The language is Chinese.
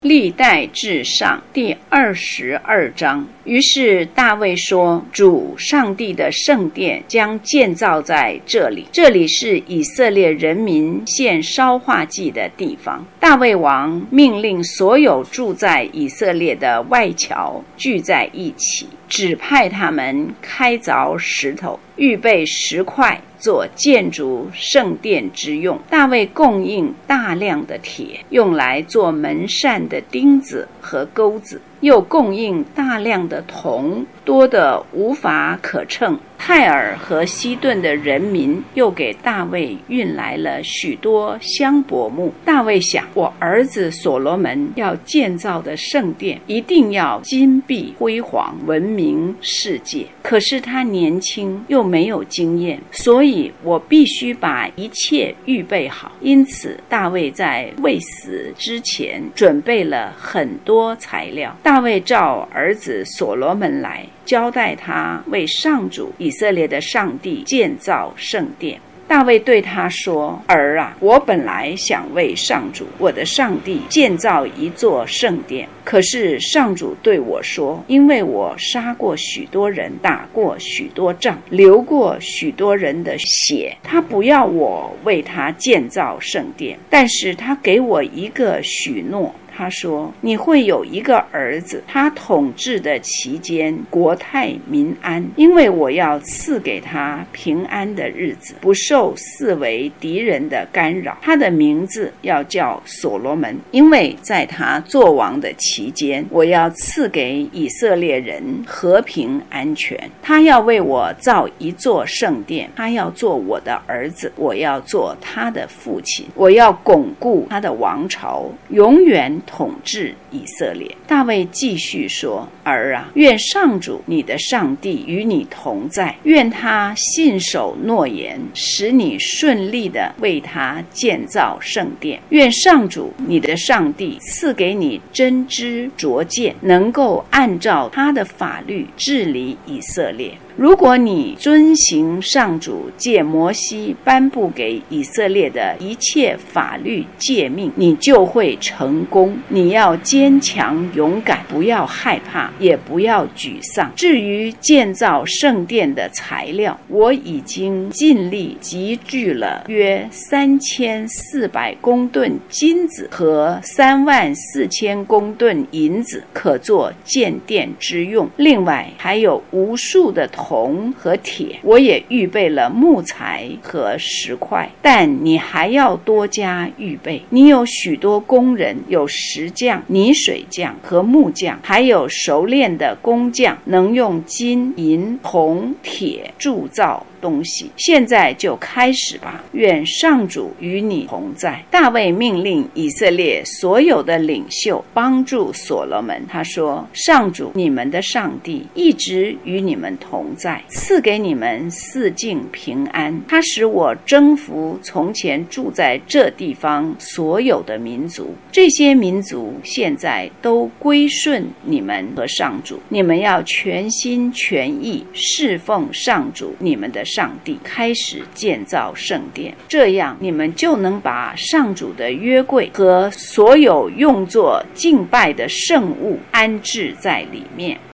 历代志上第22章。于是大卫说，主上帝的圣殿将建造在这里，这里是以色列人民献烧化祭的地方。大卫王命令所有住在以色列的外侨聚在一起，指派他们开凿石头，预备石块做建筑圣殿之用。大卫供应大量的铁，用来做门扇的钉子和钩子，又供应大量的铜，多得无法可称。泰尔和西顿的人民又给大卫运来了许多香柏木。大卫想，我儿子所罗门要建造的圣殿一定要金碧辉煌，闻名世界。可是他年轻又没有经验，所以我必须把一切预备好。因此大卫在未死之前准备了很多材料。大卫召儿子所罗门来，交代他为上主以色列的上帝建造圣殿。大卫对他说，儿啊，我本来想为上主我的上帝建造一座圣殿，可是上主对我说，因为我杀过许多人，打过许多仗，流过许多人的血，他不要我为他建造圣殿，但是他给我一个许诺。他说，你会有一个儿子，他统治的期间国泰民安，因为我要赐给他平安的日子，不受四围敌人的干扰。他的名字要叫所罗门，因为在他作王的期间，我要赐给以色列人和平安全。他要为我造一座圣殿，他要做我的儿子，我要做他的父亲，我要巩固他的王朝，永远统治以色列。大卫继续说，儿啊，愿上主你的上帝与你同在，愿他信守诺言，使你顺利地为他建造圣殿。愿上主你的上帝赐给你真知灼见，能够按照他的法律治理以色列。如果你遵行上主借摩西颁布给以色列的一切法律诫命，你就会成功。你要坚强勇敢，不要害怕，也不要沮丧。至于建造圣殿的材料，我已经尽力集聚了约3400公吨金子和34000公吨银子，可做建殿之用。另外还有无数的铜和铁，我也预备了木材和石块，但你还要多加预备。你有许多工人，有石匠、泥水匠和木匠，还有熟练的工匠，能用金、银、铜、铁铸造东西。现在就开始吧，愿上主与你同在。大卫命令以色列所有的领袖帮助所罗门。他说，上主你们的上帝一直与你们同在，赐给你们四境平安。他使我征服从前住在这地方所有的民族，这些民族现在都归顺你们和上主。你们要全心全意侍奉上主你们的上帝，开始建造圣殿，这样你们就能把上主的约柜和所有用作敬拜的圣物安置在里面。